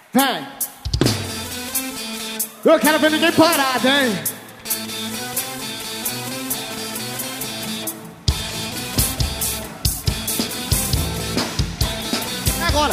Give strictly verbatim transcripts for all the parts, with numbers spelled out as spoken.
Vem. Eu quero ver ninguém parado, hein? Agora.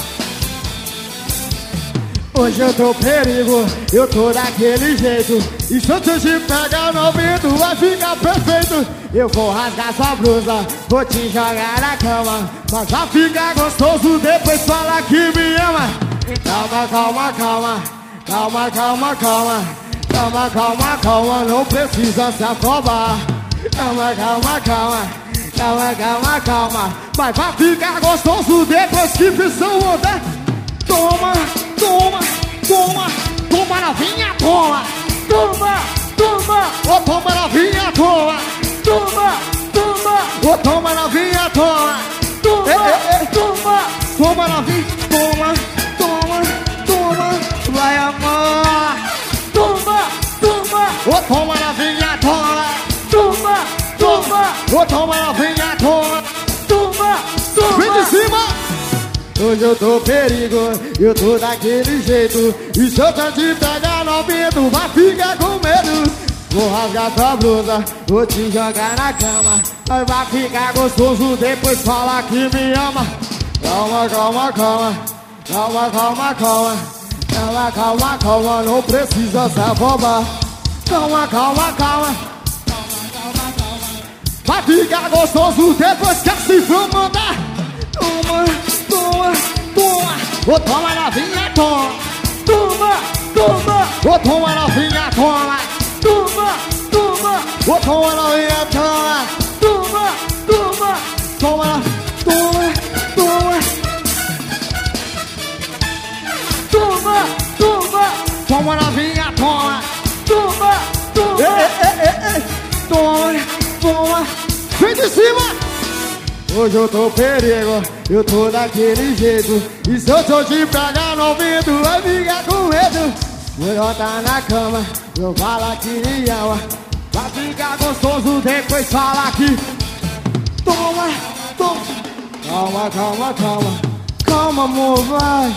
Hoje eu tô perigo, eu tô daquele jeito. E se eu te pegar no ouvido, vai ficar perfeito. Eu vou rasgar sua blusa, vou te jogar na cama. Mas vai ficar gostoso, depois fala que me ama. Calma, calma, calma. Calma, calma, calma. Calma, calma, calma. Não precisa se afobar. Calma, calma, calma. Calma, calma, calma. Mas vai ficar gostoso depois que pisou o pé. Toma, toma, toma. Toma novinha, toma. Toma, toma. Ô, toma novinha, toma. Toma, toma. Ô, toma novinha, toma. Toma, ei, ei, ei. Toma. Toma novinha, toma. Toma, toma. Vai, amor. Toma, toma. Ô, toma novinha, toma. Toma, toma. Ô, toma novinha, toma. Toma, toma. Vem de cima. Hoje eu tô perigo, eu tô daquele jeito. E se eu te pegar no ouvido, vai ficar com medo. Vou rasgar tua blusa, vou te jogar na cama. Mas vai ficar gostoso, depois fala que me ama. Calma, calma, calma. Calma, calma, calma. Calma, calma, calma. Não precisa se afobar. Calma, calma, calma. Calma, calma, calma. Vai ficar gostoso, depois que assim vão mandar. Toma, toma, toma. Ô, toma novinha, toma. Toma, toma. Ô, toma novinha, toma. Toma, toma. Ô, toma novinha, toma. Toma, toma. Toma, toma, toma. Toma, toma. Toma novinha, toma. Toma, toma. Ei, ei, ei, ei. Toma, toma. Vem de cima. Hoje eu tô perigo, eu tô daquele jeito. E se eu tô te pegar no ouvido, vai ficar com medo. Melhor tá na cama, eu falo que me ama. Vai ficar gostoso, depois fala que toma, toma. Calma, calma, calma. Calma, amor, vai.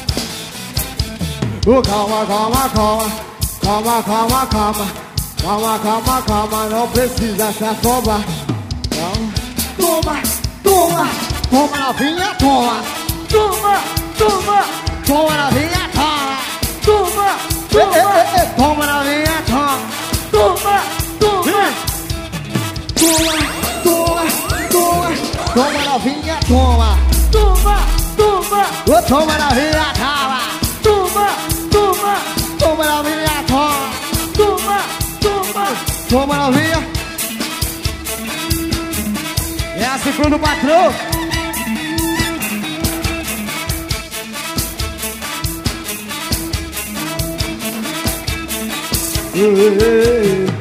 Oh, calma, calma, calma. Calma, calma, calma. Calma, calma, calma. Não precisa se afobar. Calma. Toma, toma. Toma novinha, toma. Toma, toma. Toma novinha, toma. Toma, toma. Ei, ei, ei. Toma novinha, toma. Toma, toma. Toma, toma, toma. Toma novinha, toma. Toma, toma. Oh, toma novinha, toma. Toma, toma. Toma novinha, toma. Toma, toma. Toma novinha. É a cifra do patrão. Ei, ei, ei.